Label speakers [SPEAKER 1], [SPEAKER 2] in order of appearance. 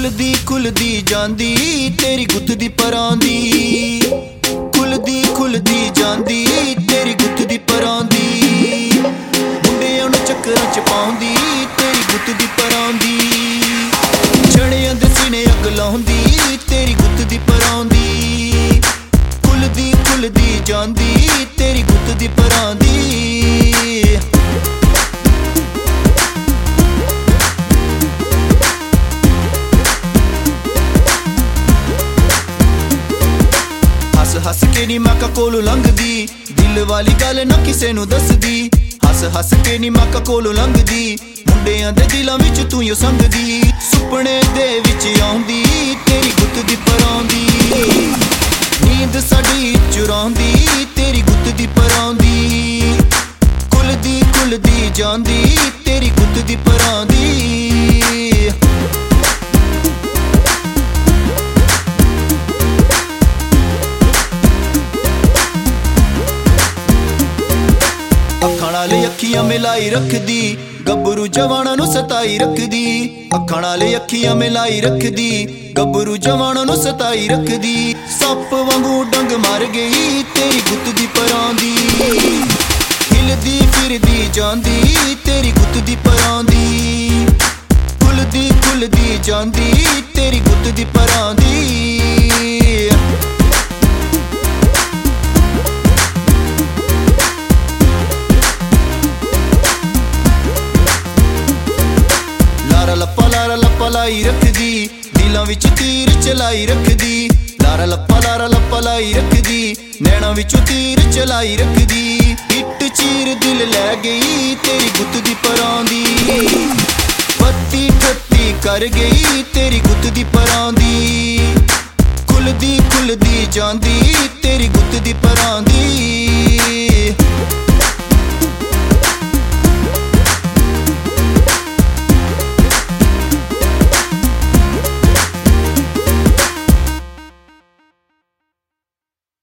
[SPEAKER 1] खुलदी जांदी तेरी गुत्त दी परां दी। खुलदी जांदी तेरी गुत्त दी परां दी। मुंडियां नूं चक्करां च पाउंदी तेरी गुत्त दी परां दी। छड़ियां दे सीने अग लाउंदी तेरी गुत्त दी परां दी। खुलदी जांदी तेरी गुत्त दी परां दी। हस के नी माका कोलों लंघदी दिल वाली गल ना किसे नूं दसदी। हस के नी माका कोलों लंघदी मुंडियां दे दिलां विच तूं ही संगदी। सुपने दे विच आउंदी तेरी गुत्त दी परां दी। नींद साडी चुराउंदी तेरी गुत्त दी परां दी। खुलदी जांदी तेरी गुत्त दी परां दी। अखां नाल अखियां मिलाई रखदी गब्बरू जवाना नूं सताई रखदी। अखां नाल अखियां मिलाई रखदी गब्बरू जवाना नूं सताई रखदी। सप वांगू डंग मार गई तेरी गुत्त दी परां दी। हिलदी फिरदी जांदी तेरी गुत्त दी परां दी। खुलदी जांदी तेरी गुत्त दी परां दी। लारा लप्पा लाई रखदी दिलां विच तीर चलाई रखदी। लारा लप्पा लाई रखदी नैणां विचों तीर चलाई रखदी। इट चीर दिल लै गई तेरी गुत्त दी परां दी। बत्ती ठत्ती कर गई तेरी गुत्त दी परां दी। खुलदी जांदी तेरी गुत्त दी परां दी।